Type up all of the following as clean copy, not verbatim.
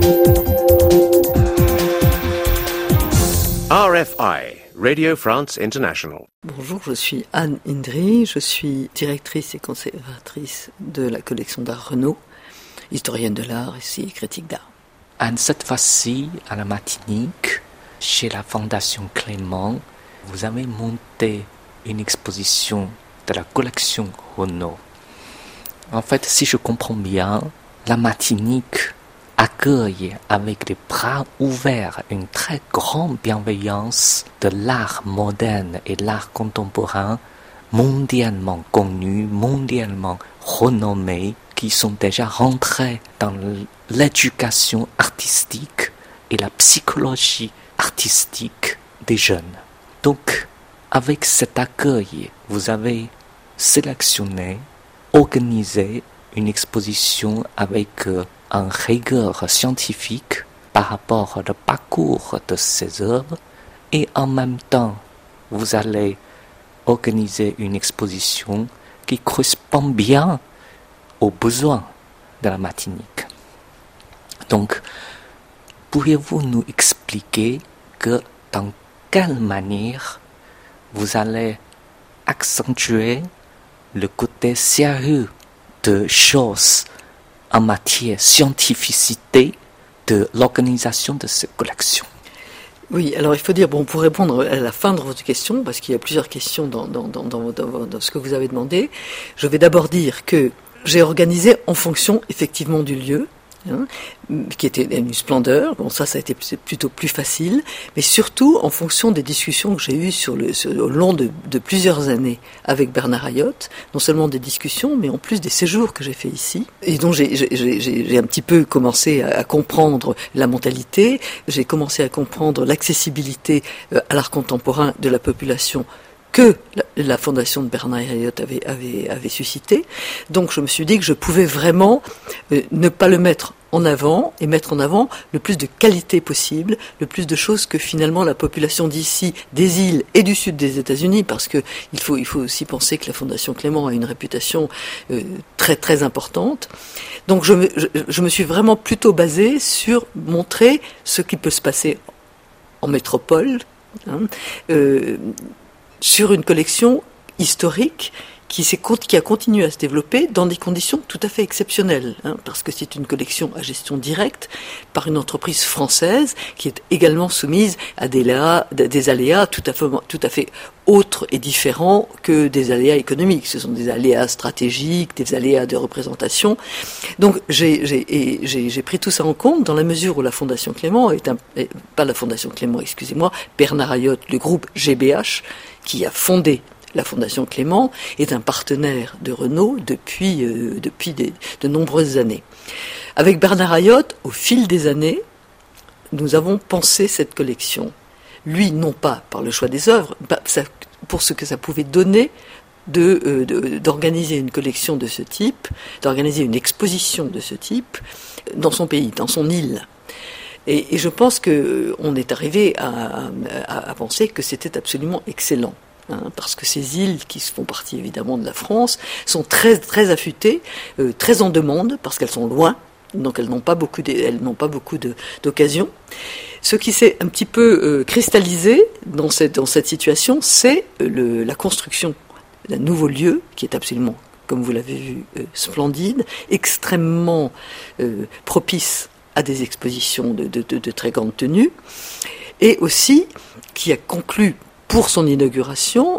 RFI, Radio France International. Bonjour, je suis Anne Indry, je suis directrice et conservatrice de la collection d'art Renaud, historienne de l'art et critique d'art. Anne, cette fois-ci, à la Martinique, chez la Fondation Clément, vous avez monté une exposition de la collection Renaud. En fait, si je comprends bien, la Martinique accueille avec les bras ouverts une très grande bienveillance de l'art moderne et l'art contemporain mondialement connu, mondialement renommé, qui sont déjà rentrés dans l'éducation artistique et la psychologie artistique des jeunes. Donc, avec cet accueil, vous avez sélectionné, organisé une exposition avec une rigueur scientifique par rapport au parcours de ces œuvres et en même temps, vous allez organiser une exposition qui correspond bien aux besoins de la Martinique. Donc, pourriez-vous nous expliquer dans quelle manière vous allez accentuer le côté sérieux de choses en matière scientificité de l'organisation de cette collection? Oui, alors il faut dire, pour répondre à la fin de votre question, parce qu'il y a plusieurs questions dans ce que vous avez demandé, je vais d'abord dire que j'ai organisé en fonction effectivement du lieu, qui était une splendeur. Bon, ça a été plutôt plus facile, mais surtout en fonction des discussions que j'ai eues au long de plusieurs années avec Bernard Ayotte, non seulement des discussions, mais en plus des séjours que j'ai fait ici, et dont j'ai un petit peu commencé à comprendre la mentalité, j'ai commencé à comprendre l'accessibilité à l'art contemporain de la population que la fondation de Bernard Ayotte avait suscité. Donc je me suis dit que je pouvais vraiment ne pas le mettre en avant et mettre en avant le plus de qualité possible, le plus de choses que finalement la population d'ici, des îles et du sud des États-Unis, parce que il faut aussi penser que la fondation Clément a une réputation très très importante. Donc je me suis vraiment plutôt basée sur montrer ce qui peut se passer en métropole, sur une collection historique qui a continué à se développer dans des conditions tout à fait exceptionnelles, parce que c'est une collection à gestion directe par une entreprise française qui est également soumise à des aléas tout à fait autres et différents que des aléas économiques. Ce sont des aléas stratégiques, des aléas de représentation. Donc j'ai pris tout ça en compte dans la mesure où la Fondation Clément Bernard Ayotte, le groupe GBH, qui a fondé la Fondation Clément, est un partenaire de Renaud depuis de nombreuses années. Avec Bernard Ayotte, au fil des années, nous avons pensé cette collection. Lui, non pas par le choix des œuvres, pour ce que ça pouvait donner d'organiser une collection de ce type, d'organiser une exposition de ce type dans son pays, dans son île. Et je pense qu'on est arrivé à penser que c'était absolument excellent. Parce que ces îles, qui font partie évidemment de la France, sont très, très affûtées, très en demande, parce qu'elles sont loin, donc elles n'ont pas beaucoup d'occasions. Ce qui s'est un petit peu cristallisé dans cette situation, c'est la construction d'un nouveau lieu, qui est absolument, comme vous l'avez vu, splendide, extrêmement propice à des expositions de très grande tenue, et aussi qui a conclu pour son inauguration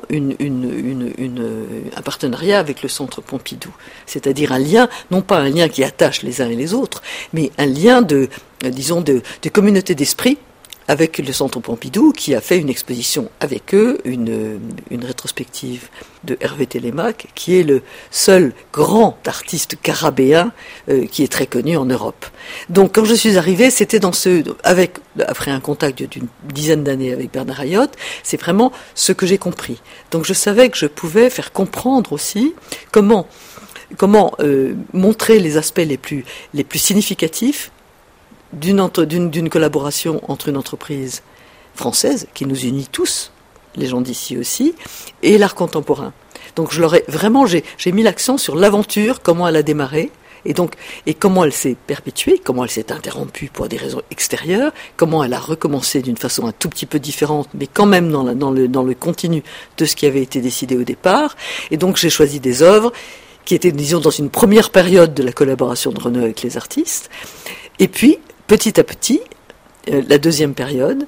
un partenariat avec le Centre Pompidou. C'est-à-dire un lien, non pas un lien qui attache les uns et les autres, mais un lien de communauté d'esprit avec le Centre Pompidou, qui a fait une exposition avec eux, une rétrospective de Hervé Télémaque, qui est le seul grand artiste carabéen qui est très connu en Europe. Donc quand je suis arrivée, c'était après un contact d'une dizaine d'années avec Bernard Ayotte, c'est vraiment ce que j'ai compris. Donc je savais que je pouvais faire comprendre aussi comment montrer les aspects les plus significatifs d'une collaboration entre une entreprise française qui nous unit tous, les gens d'ici aussi, et l'art contemporain. Donc j'ai mis l'accent sur l'aventure, comment elle a démarré, Et comment elle s'est perpétuée, comment elle s'est interrompue pour des raisons extérieures, comment elle a recommencé d'une façon un tout petit peu différente, mais quand même dans le continu de ce qui avait été décidé au départ. Et donc j'ai choisi des œuvres qui étaient, disons, dans une première période de la collaboration de Renaud avec les artistes. Et puis, petit à petit, la deuxième période,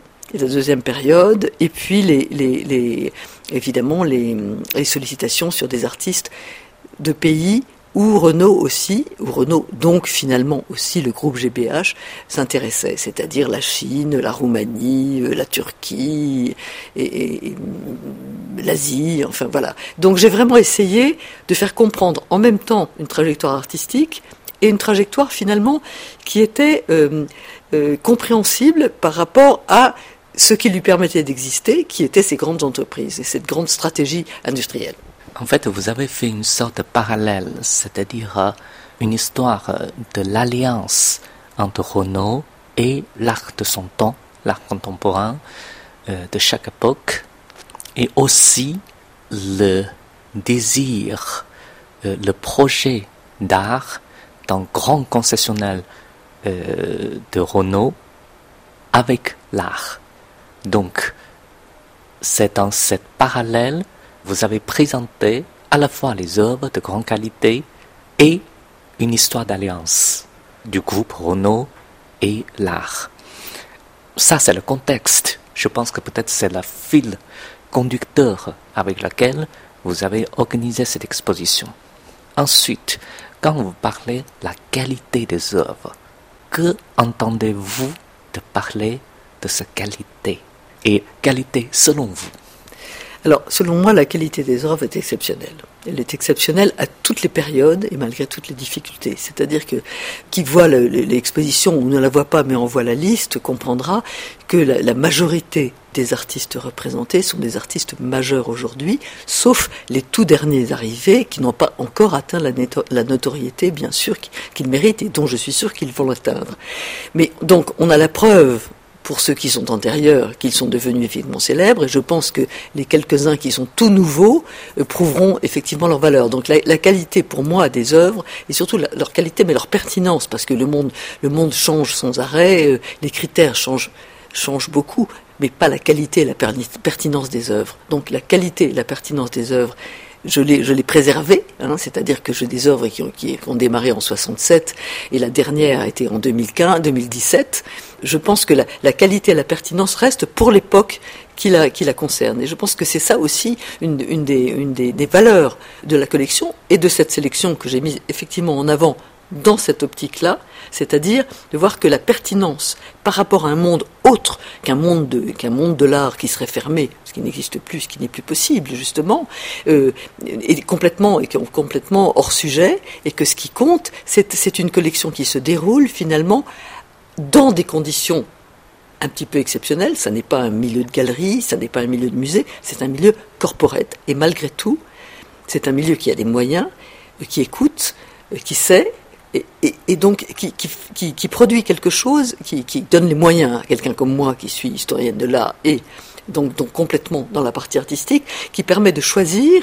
et puis évidemment les sollicitations sur des artistes de pays où Renaud donc finalement aussi le groupe GBH s'intéressait, c'est-à-dire la Chine, la Roumanie, la Turquie et l'Asie, enfin voilà. Donc j'ai vraiment essayé de faire comprendre en même temps une trajectoire artistique et une trajectoire finalement qui était compréhensible par rapport à ce qui lui permettait d'exister, qui étaient ces grandes entreprises et cette grande stratégie industrielle. En fait, vous avez fait une sorte de parallèle, c'est-à-dire une histoire de l'alliance entre Renaud et l'art de son temps, l'art contemporain de chaque époque, et aussi le désir, le projet d'art d'un grand concessionnaire de Renaud avec l'art. Donc, c'est dans cette parallèle vous avez présenté à la fois les œuvres de grande qualité et une histoire d'alliance du groupe Renaud et l'art. Ça, c'est le contexte. Je pense que peut-être c'est le fil conducteur avec lequel vous avez organisé cette exposition. Ensuite, quand vous parlez de la qualité des œuvres, que entendez-vous de parler de cette qualité? Et qualité selon vous? Alors, selon moi, la qualité des œuvres est exceptionnelle. Elle est exceptionnelle à toutes les périodes et malgré toutes les difficultés. C'est-à-dire que qui voit l'exposition ou ne la voit pas mais en voit la liste comprendra que la majorité des artistes représentés sont des artistes majeurs aujourd'hui, sauf les tout derniers arrivés qui n'ont pas encore atteint la notoriété, bien sûr, qu'ils méritent et dont je suis sûr qu'ils vont l'atteindre. Mais donc, on a la preuve pour ceux qui sont antérieurs, qu'ils sont devenus effectivement célèbres, et je pense que les quelques-uns qui sont tout nouveaux prouveront effectivement leur valeur. Donc la qualité pour moi des œuvres, et surtout leur qualité, mais leur pertinence, parce que le monde change sans arrêt, les critères changent beaucoup, mais pas la qualité et la pertinence des œuvres. Donc la qualité et la pertinence des œuvres, je l'ai préservé, c'est-à-dire que j'ai des œuvres qui ont démarré en 67 et la dernière a été en 2017. Je pense que la qualité et la pertinence restent pour l'époque qui la concerne. Et je pense que c'est ça aussi une des valeurs de la collection et de cette sélection que j'ai mise effectivement en avant dans cette optique-là, c'est-à-dire de voir que la pertinence par rapport à un monde autre qu'un monde de l'art qui serait fermé, ce qui n'existe plus, ce qui n'est plus possible justement, est complètement hors sujet, et que ce qui compte, c'est une collection qui se déroule finalement dans des conditions un petit peu exceptionnelles. Ça n'est pas un milieu de galerie, ça n'est pas un milieu de musée, c'est un milieu corporate, et malgré tout, c'est un milieu qui a des moyens, qui écoute, qui sait, et donc qui produit quelque chose, qui donne les moyens à quelqu'un comme moi qui suis historienne de l'art et donc complètement dans la partie artistique, qui permet de choisir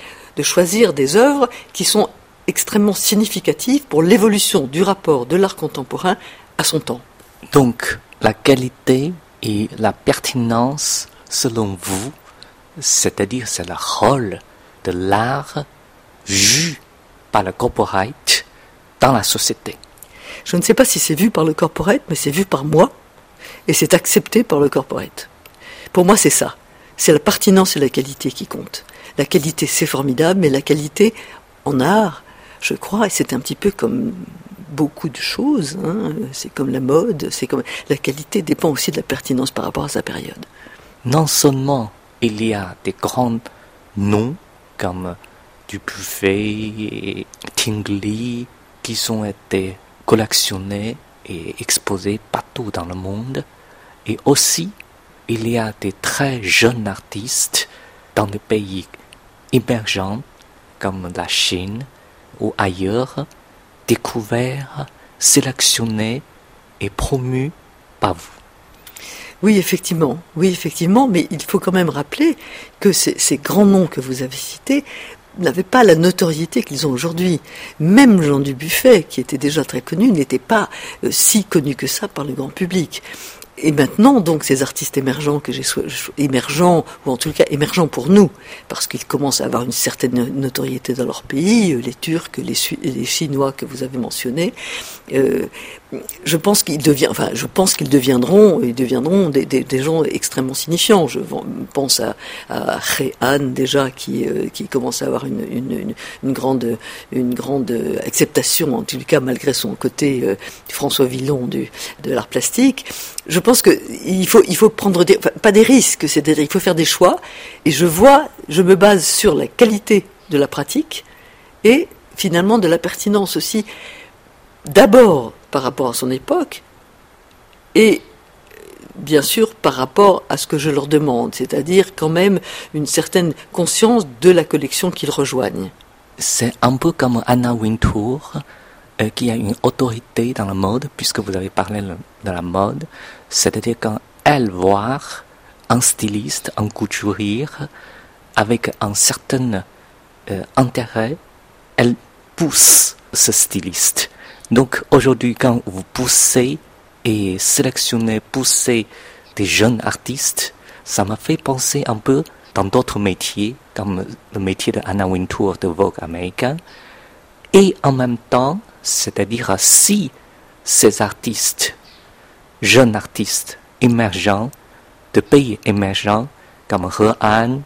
des œuvres qui sont extrêmement significatives pour l'évolution du rapport de l'art contemporain à son temps. Donc la qualité et la pertinence selon vous, c'est-à-dire c'est le rôle de l'art vu par le corporate dans la société. Je ne sais pas si c'est vu par le corporate, mais c'est vu par moi, et c'est accepté par le corporate. Pour moi, c'est ça. C'est la pertinence et la qualité qui comptent. La qualité, c'est formidable, mais la qualité en art, je crois, et c'est un petit peu comme beaucoup de choses, c'est comme la mode, la qualité dépend aussi de la pertinence par rapport à sa période. Non seulement il y a des grands noms comme Dubuffet et Tinguely, qui ont été collectionnés et exposés partout dans le monde. Et aussi, il y a des très jeunes artistes dans des pays émergents comme la Chine ou ailleurs, découverts, sélectionnés et promus par vous. Oui, effectivement, mais il faut quand même rappeler que ces grands noms que vous avez cités n'avaient pas la notoriété qu'ils ont aujourd'hui. Même Jean Dubuffet, qui était déjà très connu, n'était pas si connu que ça par le grand public. Et maintenant, donc, ces artistes émergents émergents, ou en tout cas émergents pour nous, parce qu'ils commencent à avoir une certaine notoriété dans leur pays, les Turcs, les Chinois que vous avez mentionnés, je pense qu'ils deviendront des gens extrêmement signifiants. Je pense à Réhan déjà qui commence à avoir une grande acceptation, en tout cas malgré son côté François Villon de l'art plastique. Je pense que il faut prendre pas des risques, c'est-à-dire il faut faire des choix. Et je me base sur la qualité de la pratique et finalement de la pertinence aussi. D'abord par rapport à son époque et bien sûr par rapport à ce que je leur demande, c'est-à-dire quand même une certaine conscience de la collection qu'ils rejoignent. C'est un peu comme Anna Wintour, qui a une autorité dans la mode, puisque vous avez parlé de la mode, c'est-à-dire quand elle voit un styliste, un couturier, avec un certain intérêt, elle pousse ce styliste. Donc aujourd'hui, quand vous poussez et poussez des jeunes artistes, ça m'a fait penser un peu dans d'autres métiers, comme le métier de Anna Wintour de Vogue américain. Et en même temps, c'est-à-dire si ces artistes, jeunes artistes émergents, de pays émergents, comme Réhan,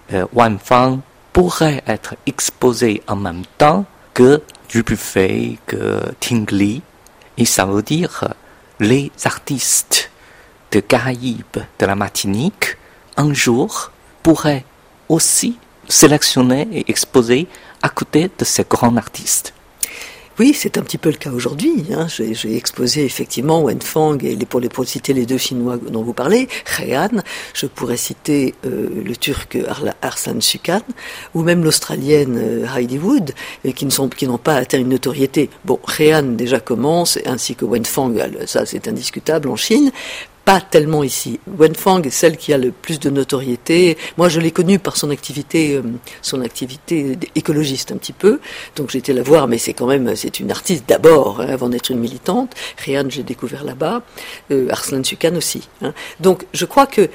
Wan Fang, pourraient être exposés en même temps que Dubuffet, que Tingley, et ça veut dire les artistes de Caraïbes, de la Martinique, un jour pourraient aussi sélectionner et exposer à côté de ces grands artistes. Oui, c'est un petit peu le cas aujourd'hui. J'ai exposé effectivement Wen Fang et pour citer les deux Chinois dont vous parlez, Réhan. Je pourrais citer le Turc Arslan Sukan ou même l'Australienne Heidi Wood, qui n'ont pas atteint une notoriété. Bon, Réhan déjà commence, ainsi que Wen Fang, ça c'est indiscutable en Chine. Pas tellement ici. Wen Fang est celle qui a le plus de notoriété. Moi, je l'ai connue par son activité écologiste un petit peu. Donc, j'ai été la voir, mais c'est une artiste d'abord, avant d'être une militante. Réhan, j'ai découvert là-bas. Arslan Sukan aussi. Donc, je crois que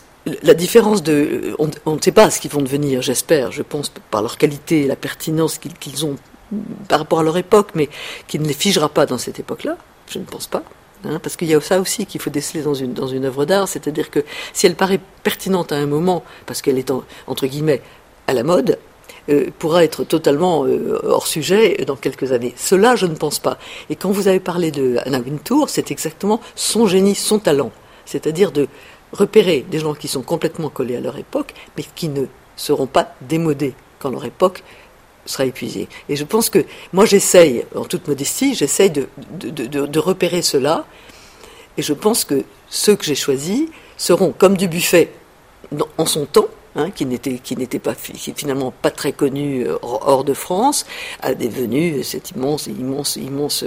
la différence on ne sait pas ce qu'ils vont devenir, j'espère. Je pense par leur qualité, la pertinence qu'ils ont par rapport à leur époque, mais qui ne les figera pas dans cette époque-là. Je ne pense pas. Parce qu'il y a ça aussi qu'il faut déceler dans une œuvre d'art, c'est-à-dire que si elle paraît pertinente à un moment, parce qu'elle est entre guillemets à la mode, pourra être totalement hors sujet dans quelques années. Cela, je ne pense pas. Et quand vous avez parlé de Anna Wintour, c'est exactement son génie, son talent, c'est-à-dire de repérer des gens qui sont complètement collés à leur époque, mais qui ne seront pas démodés quand leur époque sera épuisé. Et je pense que moi j'essaye, en toute modestie, de repérer cela, et je pense que ceux que j'ai choisis seront comme Dubuffet en son temps, qui n'était finalement pas très connu hors de France, a devenu cet immense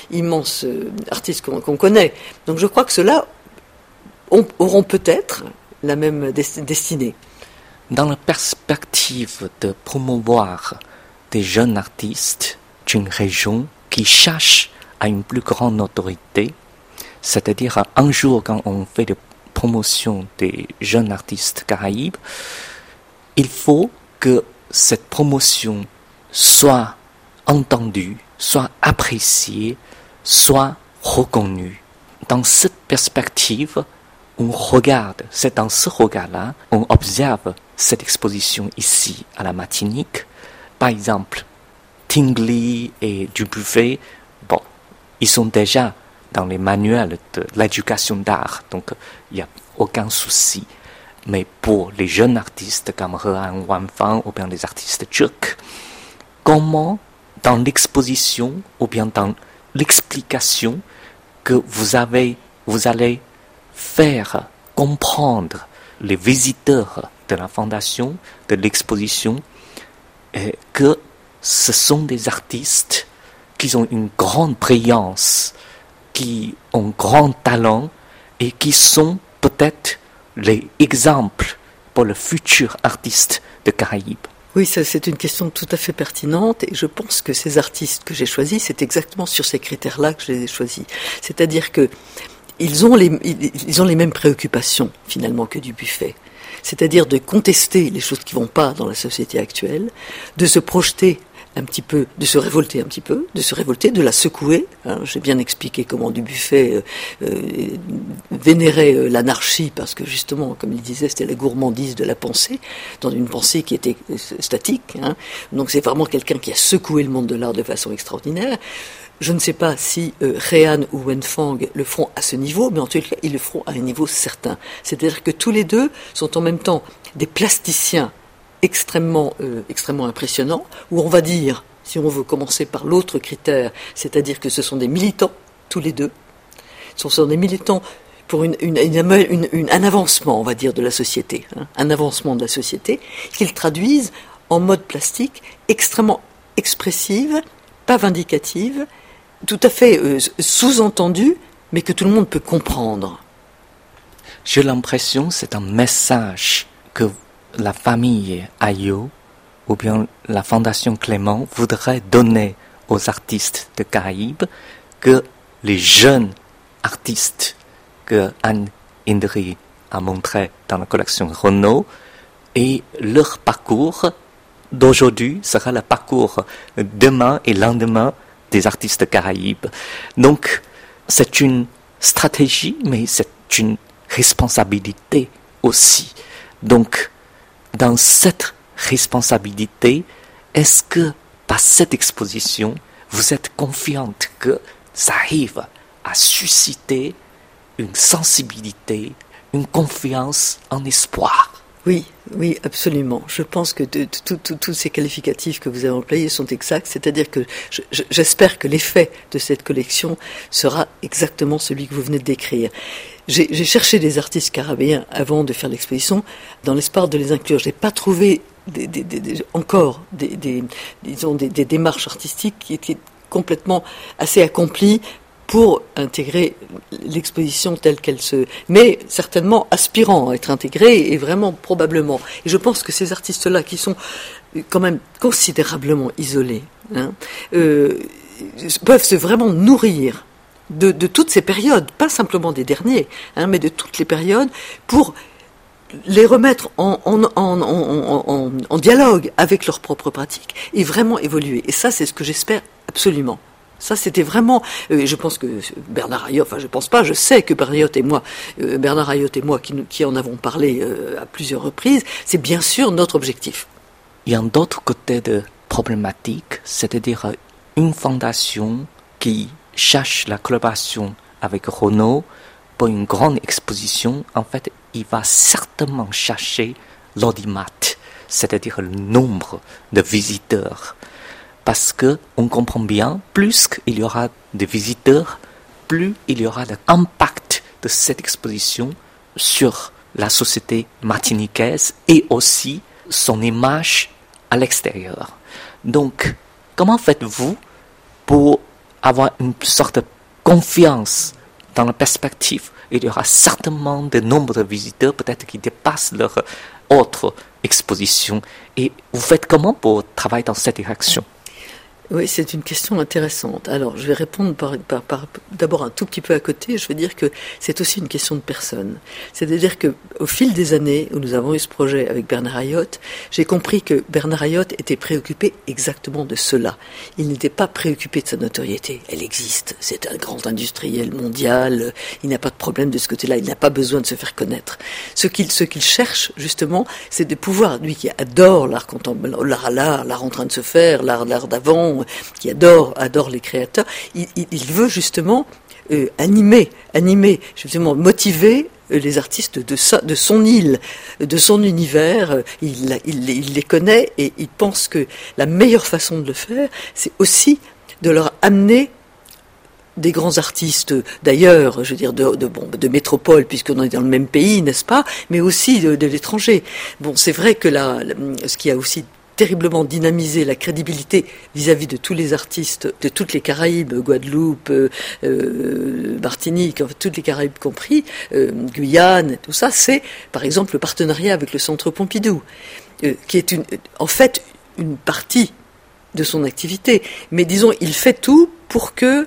artiste qu'on connaît. Donc je crois que ceux-là auront peut-être la même destinée. Dans la perspective de promouvoir des jeunes artistes d'une région qui cherchent à une plus grande autorité, c'est-à-dire un jour quand on fait des promotions des jeunes artistes caraïbes, il faut que cette promotion soit entendue, soit appréciée, soit reconnue. Dans cette perspective, on regarde, c'est dans ce regard-là, on observe cette exposition ici à la Martinique. Par exemple, Tingley et Dubuffet, ils sont déjà dans les manuels de l'éducation d'art, donc il n'y a aucun souci. Mais pour les jeunes artistes comme Réhan, Wan Fang ou bien les artistes turcs, comment dans l'exposition ou bien dans l'explication que vous allez faire comprendre les visiteurs de la fondation, de l'exposition, que ce sont des artistes qui ont une grande brillance, qui ont grand talent et qui sont peut-être les exemples pour le futur artiste de Caraïbes. Oui, ça, c'est une question tout à fait pertinente et je pense que ces artistes que j'ai choisis, c'est exactement sur ces critères-là que je les ai choisis. C'est-à-dire que ils ont les mêmes préoccupations finalement que Dubuffet. C'est-à-dire de contester les choses qui vont pas dans la société actuelle, de se projeter un petit peu, de se révolter un petit peu, de la secouer. J'ai bien expliqué comment Dubuffet vénérait l'anarchie parce que justement, comme il disait, c'était la gourmandise de la pensée, dans une pensée qui était statique. Donc c'est vraiment quelqu'un qui a secoué le monde de l'art de façon extraordinaire. Je ne sais pas si Rehan ou Wen Fang le feront à ce niveau, mais en tout cas, ils le feront à un niveau certain. C'est-à-dire que tous les deux sont en même temps des plasticiens extrêmement impressionnants, où on va dire, si on veut commencer par l'autre critère, c'est-à-dire que ce sont des militants, tous les deux. Ce sont des militants pour un avancement, on va dire, de la société, un avancement de la société, qu'ils traduisent en mode plastique extrêmement expressive, pas vindicative, tout à fait sous-entendu, mais que tout le monde peut comprendre. J'ai l'impression que c'est un message que la famille Ayot ou bien la Fondation Clément voudrait donner aux artistes de Caraïbes, que les jeunes artistes que Anne Indri a montré dans la collection Renaud, et leur parcours d'aujourd'hui sera le parcours demain et lendemain des artistes Caraïbes. Donc, c'est une stratégie, mais c'est une responsabilité aussi. Donc, dans cette responsabilité, est-ce que par cette exposition, vous êtes confiante que ça arrive à susciter une sensibilité, une confiance, un espoir? Oui, absolument. Je pense que tous ces qualificatifs que vous avez employés sont exacts, c'est-à-dire que j'espère que l'effet de cette collection sera exactement celui que vous venez de décrire. J'ai cherché des artistes caribéens avant de faire l'exposition, dans l'espoir de les inclure. Je n'ai pas trouvé encore des démarches artistiques qui étaient complètement assez accomplies pour intégrer l'exposition telle qu'elle se... Mais certainement aspirant à être intégrée, et vraiment probablement. Et je pense que ces artistes-là, qui sont quand même considérablement isolés, peuvent se vraiment nourrir de toutes ces périodes, pas simplement des derniers, mais de toutes les périodes, pour les remettre en dialogue avec leurs propres pratiques et vraiment évoluer. Et ça, c'est ce que j'espère absolument. Ça, c'était vraiment... je pense que Bernard Ayotte, enfin je pense pas, je sais que Bernard Ayotte et moi qui en avons parlé à plusieurs reprises, c'est bien sûr notre objectif. Il y a un autre côté de problématique, c'est-à-dire une fondation qui cherche la collaboration avec Renaud pour une grande exposition. En fait, il va certainement chercher l'audimat, c'est-à-dire le nombre de visiteurs. Parce qu'on comprend bien, plus il y aura de visiteurs, plus il y aura d'impact de cette exposition sur la société martiniquaise et aussi son image à l'extérieur. Donc, comment faites-vous pour avoir une sorte de confiance dans la perspective? Il y aura certainement de nombre de visiteurs, peut-être qui dépassent leur autre exposition. Et vous faites comment pour travailler dans cette direction? Oui, c'est une question intéressante. Alors, je vais répondre d'abord un tout petit peu à côté. Je vais dire que c'est aussi une question de personne. C'est-à-dire que, au fil des années où nous avons eu ce projet avec Bernard Ayotte, j'ai compris que Bernard Ayotte était préoccupé exactement de cela. Il n'était pas préoccupé de sa notoriété. Elle existe. C'est un grand industriel mondial. Il n'a pas de problème de ce côté-là. Il n'a pas besoin de se faire connaître. Ce qu'il cherche, justement, c'est de pouvoir, lui qui adore l'art contemporain, l'art en train de se faire, l'art d'avant, qui adore les créateurs, il veut justement animer, justement motiver les artistes de son île, de son univers. Il les connaît et il pense que la meilleure façon de le faire, c'est aussi de leur amener des grands artistes d'ailleurs, je veux dire de métropole, puisqu'on est dans le même pays, n'est-ce pas, mais aussi de l'étranger. Bon, c'est vrai que ce qui a aussi terriblement dynamisé la crédibilité vis-à-vis de tous les artistes de toutes les Caraïbes, Guadeloupe, Martinique, toutes les Caraïbes compris, Guyane, tout ça, c'est par exemple le partenariat avec le Centre Pompidou. qui est en fait une partie de son activité. Mais disons, il fait tout pour que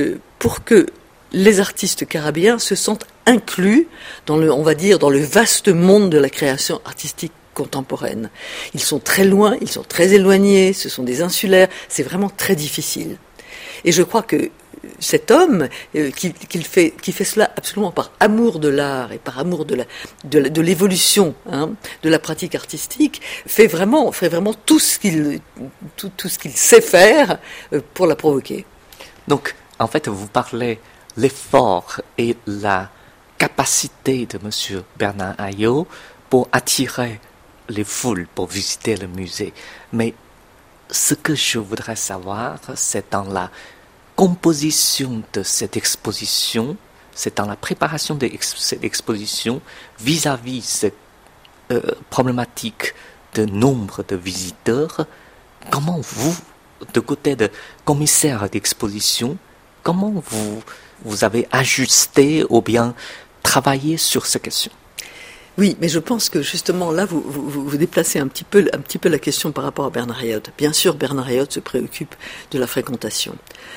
les artistes carabéens se sentent inclus dans le vaste monde de la création artistique contemporaine. Ils sont très loin, ils sont très éloignés, ce sont des insulaires, c'est vraiment très difficile. Et je crois que cet homme qui fait cela absolument par amour de l'art et par amour de l'évolution, de la pratique artistique, fait vraiment tout ce qu'il sait faire pour la provoquer. Donc, en fait, vous parlez l'effort et la capacité de M. Bernard Ahiaud pour attirer les foules, pour visiter le musée. Mais ce que je voudrais savoir, c'est dans la composition de cette exposition, c'est dans la préparation de cette exposition vis-à-vis cette problématique de nombre de visiteurs. Comment vous, de côté de commissaire d'exposition, comment vous avez ajusté ou bien travaillé sur ces questions? Oui, mais je pense que justement là, vous déplacez un petit peu la question par rapport à Bernard Ahiaud. Bien sûr, Bernard Ahiaud se préoccupe de la fréquentation,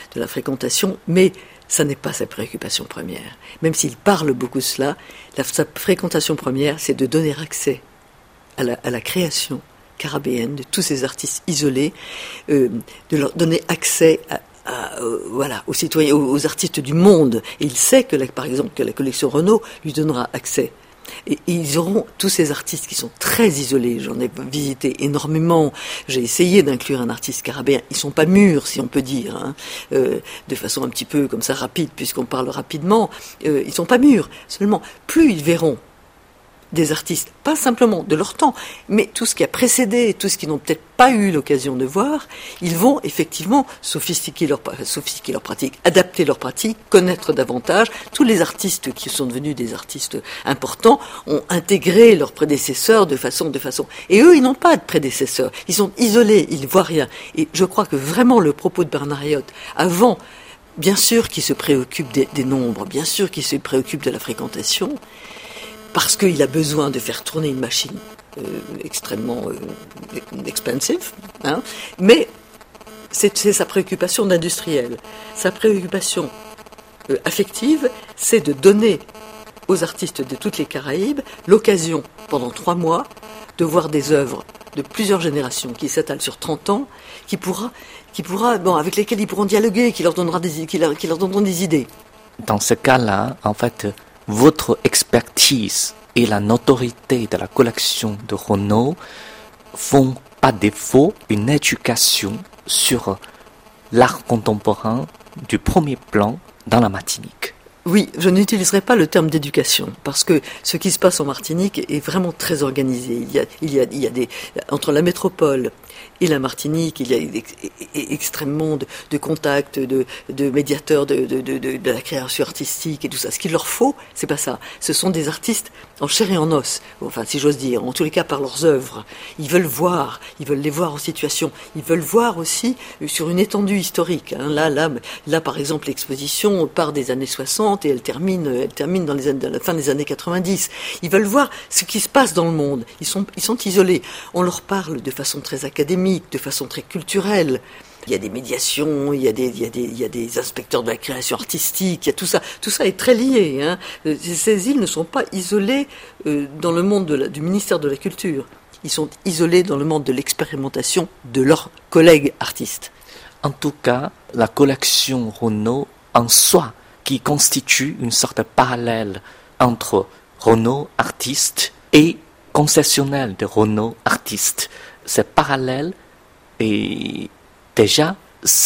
mais ça n'est pas sa préoccupation première. Même s'il parle beaucoup de cela, sa fréquentation première, c'est de donner accès à la création carabéenne de tous ces artistes isolés, de leur donner accès aux citoyens, aux artistes du monde. Et il sait que, par exemple, que la collection Renaud lui donnera accès. Et ils auront tous ces artistes qui sont très isolés. J'en ai visité énormément. J'ai essayé d'inclure un artiste carabéen. Ils sont pas mûrs, si on peut dire, de façon un petit peu comme ça rapide, puisqu'on parle rapidement. Ils sont pas mûrs. Seulement, plus ils verront des artistes, pas simplement de leur temps, mais tout ce qui a précédé, tout ce qu'ils n'ont peut-être pas eu l'occasion de voir, ils vont effectivement sophistiquer leur pratique, adapter leur pratique, connaître davantage. Tous les artistes qui sont devenus des artistes importants ont intégré leurs prédécesseurs de façon. Et eux, ils n'ont pas de prédécesseurs. Ils sont isolés, ils ne voient rien. Et je crois que vraiment le propos de Bernard Ahiaud, avant, bien sûr qu'il se préoccupe des nombres, bien sûr qu'il se préoccupe de la fréquentation, parce qu'il a besoin de faire tourner une machine extrêmement expensive, mais c'est sa préoccupation d'industriel. Sa préoccupation affective, c'est de donner aux artistes de toutes les Caraïbes l'occasion, pendant 3 mois, de voir des œuvres de plusieurs générations qui s'étalent sur 30 ans, avec lesquelles ils pourront dialoguer, qui leur donneront des idées. Dans ce cas-là, en fait, votre expertise et la notoriété de la collection de Renaud font par défaut une éducation sur l'art contemporain du premier plan dans la Martinique. Oui, je n'utiliserai pas le terme d'éducation, parce que ce qui se passe en Martinique est vraiment très organisé. Il y a entre la métropole et la Martinique, il y a extrêmement de contacts, de médiateurs de la création artistique et tout ça. Ce qu'il leur faut, c'est pas ça. Ce sont des artistes en chair et en os, enfin, si j'ose dire, en tous les cas par leurs œuvres. Ils veulent les voir en situation. Ils veulent voir aussi sur une étendue historique. Là, par exemple, l'exposition part des années 60 et elle termine dans la fin des années 90. Ils veulent voir ce qui se passe dans le monde. Ils sont isolés. On leur parle de façon très académique, de façon très culturelle. Il y a des médiations, il y a des inspecteurs de la création artistique, il y a tout ça. Tout ça est très lié. Ces îles ne sont pas isolées dans le monde du ministère de la Culture. Ils sont isolés dans le monde de l'expérimentation de leurs collègues artistes. En tout cas, la collection Renaud en soi, qui constitue une sorte de parallèle entre Renaud artiste et concessionnel de Renaud artiste. Ce parallèle est déjà se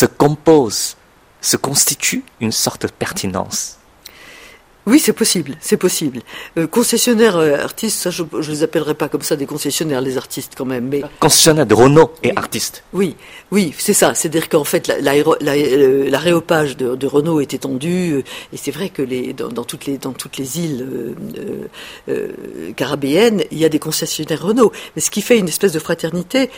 constitue une sorte de pertinence. Oui, c'est possible. Concessionnaires artistes, ça je les appellerai pas comme ça des concessionnaires, les artistes quand même. Mais concessionnaire de Renaud et artiste. Oui, c'est ça. C'est-à-dire qu'en fait, l'aréopage de Renaud est étendu, et c'est vrai que dans toutes les îles carabéennes, il y a des concessionnaires Renaud. Mais ce qui fait une espèce de fraternité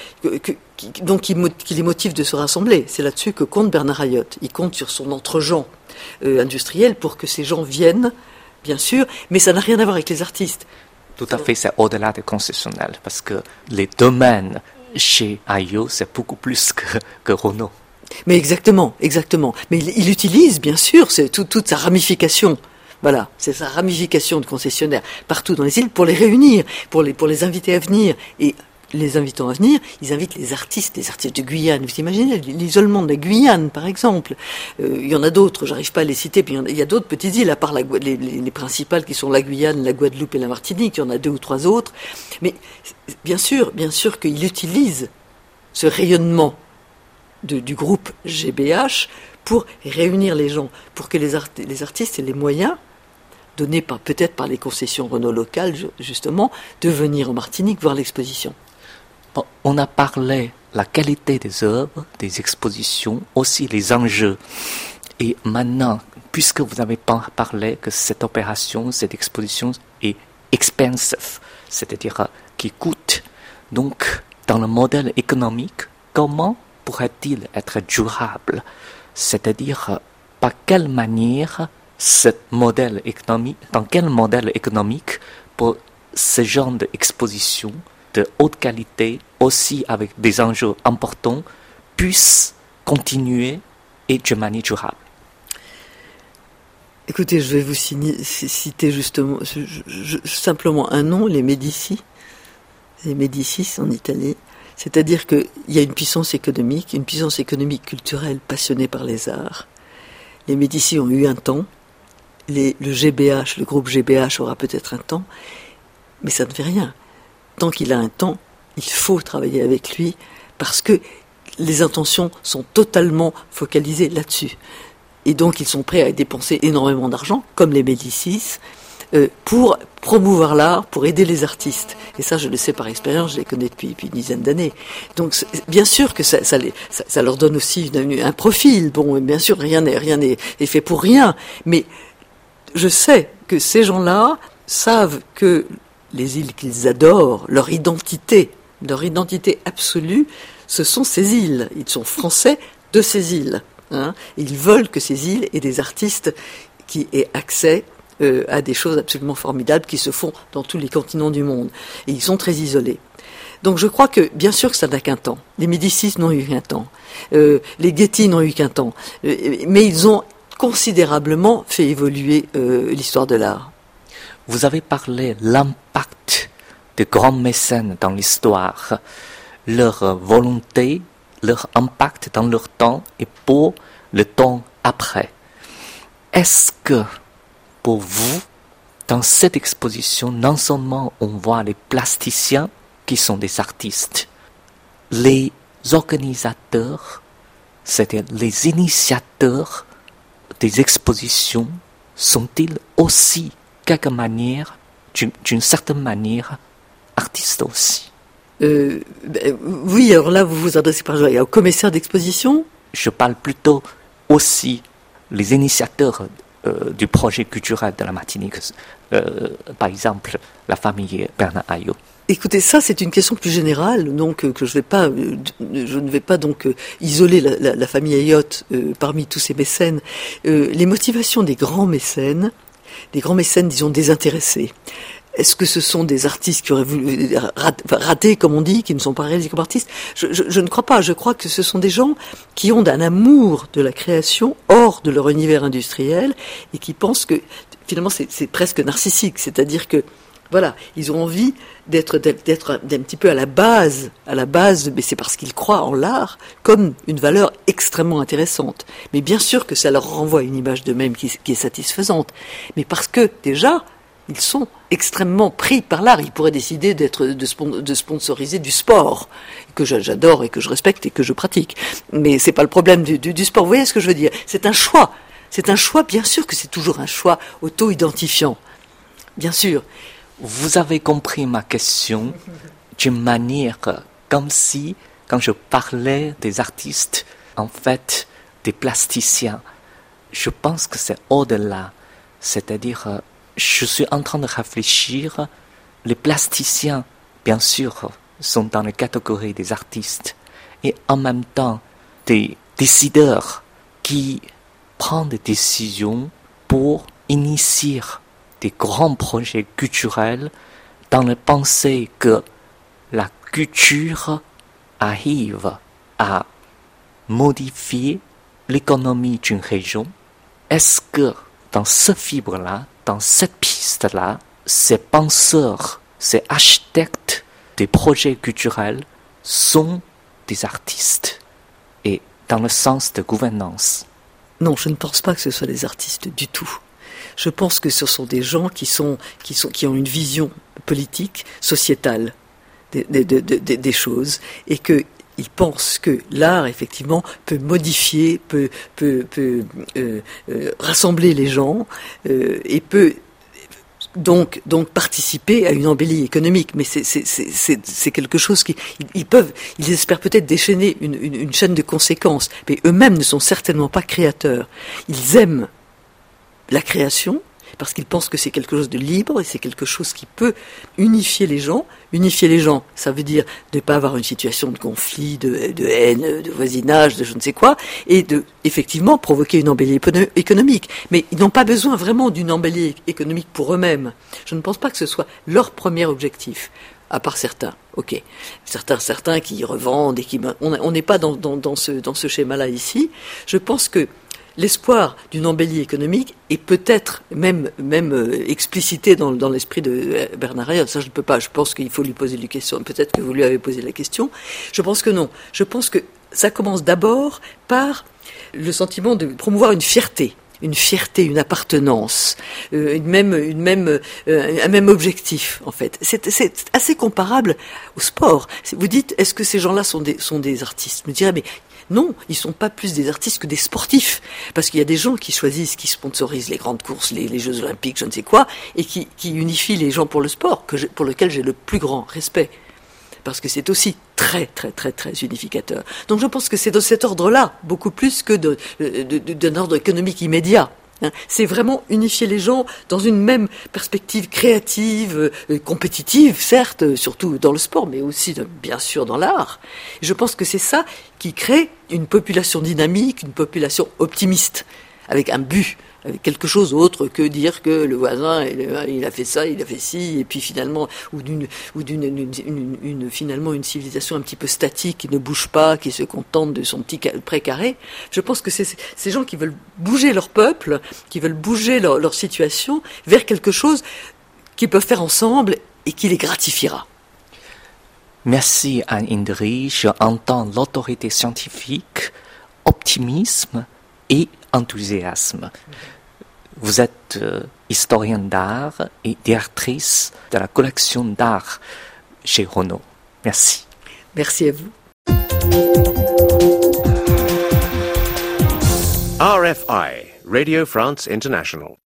qui les motive de se rassembler. C'est là-dessus que compte Bernard Ahiaud. Il compte sur son entre-gens industriel pour que ces gens viennent, bien sûr, mais ça n'a rien à voir avec les artistes. Tout à fait, c'est au-delà des concessionnaires, parce que les domaines chez Ayo, c'est beaucoup plus que Renault. Mais exactement. Mais il utilise, bien sûr, c'est toute sa ramification. Voilà, c'est sa ramification de concessionnaires partout dans les îles pour les réunir, pour les inviter à venir. Et les invitant à venir, ils invitent les artistes de Guyane. Vous imaginez l'isolement de la Guyane, par exemple. Il y en a d'autres, j'arrive pas à les citer, puis il y a d'autres petites îles, à part les principales qui sont la Guyane, la Guadeloupe et la Martinique. Il y en a 2 ou 3 autres. Mais bien sûr qu'il utilise ce rayonnement du groupe GBH pour réunir les gens, pour que les artistes aient les moyens, donnés peut-être par les concessions Renault locales, justement, de venir en Martinique voir l'exposition. Bon, on a parlé de la qualité des œuvres, des expositions, aussi les enjeux. Et maintenant, puisque vous avez parlé que cette opération, cette exposition est expensive, c'est-à-dire qui coûte, donc dans le modèle économique, comment pourrait-il être durable? C'est-à-dire, par quelle manière dans quel modèle économique pour ce genre d'exposition de haute qualité, aussi avec des enjeux importants, puisse continuer et de manière durable? Écoutez, je vais vous citer justement simplement un nom, les Médicis en Italie. C'est-à-dire qu'il y a une puissance économique culturelle passionnée par les arts. Les Médicis ont eu un temps, le groupe GBH aura peut-être un temps, mais ça ne fait rien. Tant qu'il a un temps, il faut travailler avec lui parce que les intentions sont totalement focalisées là-dessus. Et donc ils sont prêts à dépenser énormément d'argent, comme les Médicis, pour promouvoir l'art, pour aider les artistes. Et ça, je le sais par expérience, je les connais depuis une dizaine d'années. Donc, bien sûr que ça leur donne aussi un profil. Bon, bien sûr, rien n'est fait pour rien. Mais je sais que ces gens-là savent que les îles qu'ils adorent, leur identité absolue, ce sont ces îles. Ils sont français de ces îles. Hein. Ils veulent que ces îles aient des artistes qui aient accès à des choses absolument formidables qui se font dans tous les continents du monde. Et ils sont très isolés. Donc je crois que, bien sûr que ça n'a qu'un temps. Les Médicis n'ont eu qu'un temps. Les Getty n'ont eu qu'un temps. Mais ils ont considérablement fait évoluer l'histoire de l'art. Vous avez parlé de l'impact des grands mécènes dans l'histoire, leur volonté, leur impact dans leur temps et pour le temps après. Est-ce que pour vous, dans cette exposition, non seulement on voit les plasticiens qui sont des artistes, les organisateurs, c'est-à-dire les initiateurs des expositions, sont-ils aussi, d'une certaine manière, artistes aussi? Oui, alors là, vous vous adressez par exemple aux commissaires d'exposition? Je parle plutôt aussi les initiateurs du projet culturel de la Martinique, par exemple la famille Bernard Ayo. Écoutez, ça c'est une question plus générale, donc que je ne vais pas donc isoler la famille Ayotte parmi tous ces mécènes. Les motivations des grands mécènes, disons désintéressés. Est-ce que ce sont des artistes qui auraient voulu rater, comme on dit, qui ne sont pas réalisés comme artistes? Je ne crois pas. Je crois que ce sont des gens qui ont un amour de la création hors de leur univers industriel et qui pensent que finalement c'est presque narcissique. C'est-à-dire que voilà, ils ont envie d'être un petit peu à la base, mais c'est parce qu'ils croient en l'art comme une valeur extrêmement intéressante. Mais bien sûr que ça leur renvoie une image d'eux-mêmes qui est satisfaisante. Mais parce que déjà, ils sont extrêmement pris par l'art. Ils pourraient décider de sponsoriser du sport, que j'adore et que je respecte et que je pratique. Mais c'est pas le problème du sport. Vous voyez ce que je veux dire? C'est un choix. C'est un choix, bien sûr que c'est toujours un choix auto-identifiant. Bien sûr. Vous avez compris ma question d'une manière comme si, quand je parlais des artistes, en fait, des plasticiens, je pense que c'est au-delà. C'est-à-dire, je suis en train de réfléchir, les plasticiens, bien sûr, sont dans la catégorie des artistes, et en même temps, des décideurs qui prennent des décisions pour initier des grands projets culturels dans la pensée que la culture arrive à modifier l'économie d'une région, est-ce que dans ce fibre-là, dans cette piste-là, ces penseurs, ces architectes des projets culturels sont des artistes et dans le sens de gouvernance? Non, je ne pense pas que ce soit des artistes du tout. Je pense que ce sont des gens qui ont une vision politique, sociétale des choses, et qu'ils pensent que l'art, effectivement, peut modifier, peut rassembler les gens, et peut donc participer à une embellie économique. Mais c'est quelque chose ils espèrent peut-être déchaîner une chaîne de conséquences, mais eux-mêmes ne sont certainement pas créateurs. Ils aiment la création, parce qu'ils pensent que c'est quelque chose de libre et c'est quelque chose qui peut unifier les gens. Unifier les gens, ça veut dire ne pas avoir une situation de conflit, de haine, de voisinage, de je ne sais quoi, et de, effectivement, provoquer une embellie économique. Mais ils n'ont pas besoin vraiment d'une embellie économique pour eux-mêmes. Je ne pense pas que ce soit leur premier objectif. À part certains, ok. Certains qui revendent et qui... On n'est pas dans ce schéma-là ici. Je pense que l'espoir d'une embellie économique est peut-être même explicité dans l'esprit de Bernard Ayotte. Ça, je ne peux pas. Je pense qu'il faut lui poser la question. Peut-être que vous lui avez posé la question. Je pense que non. Je pense que ça commence d'abord par le sentiment de promouvoir une fierté, une appartenance, un même objectif, en fait. C'est assez comparable au sport. Vous dites, est-ce que ces gens-là sont des artistes? Je me dirais, mais non, ils sont pas plus des artistes que des sportifs. Parce qu'il y a des gens qui choisissent, qui sponsorisent les grandes courses, les Jeux Olympiques, je ne sais quoi, et qui unifient les gens pour le sport, pour lequel j'ai le plus grand respect. Parce que c'est aussi très, très, très, très unificateur. Donc je pense que c'est de cet ordre-là, beaucoup plus que d'un ordre économique immédiat. C'est vraiment unifier les gens dans une même perspective créative, compétitive, certes, surtout dans le sport, mais aussi, bien sûr, dans l'art. Je pense que c'est ça qui crée une population dynamique, une population optimiste, avec un but, avec quelque chose autre que dire que le voisin, il a fait ça, il a fait ci, et puis finalement, finalement une civilisation un petit peu statique, qui ne bouge pas, qui se contente de son petit précaré. Je pense que c'est ces gens qui veulent bouger leur peuple, qui veulent bouger leur situation vers quelque chose qu'ils peuvent faire ensemble et qui les gratifiera. Merci Anne Indrie, je entends l'autorité scientifique, optimisme et enthousiasme. Vous êtes historienne d'art et directrice de la collection d'art chez Renaud. Merci. Merci à vous. RFI, Radio France International.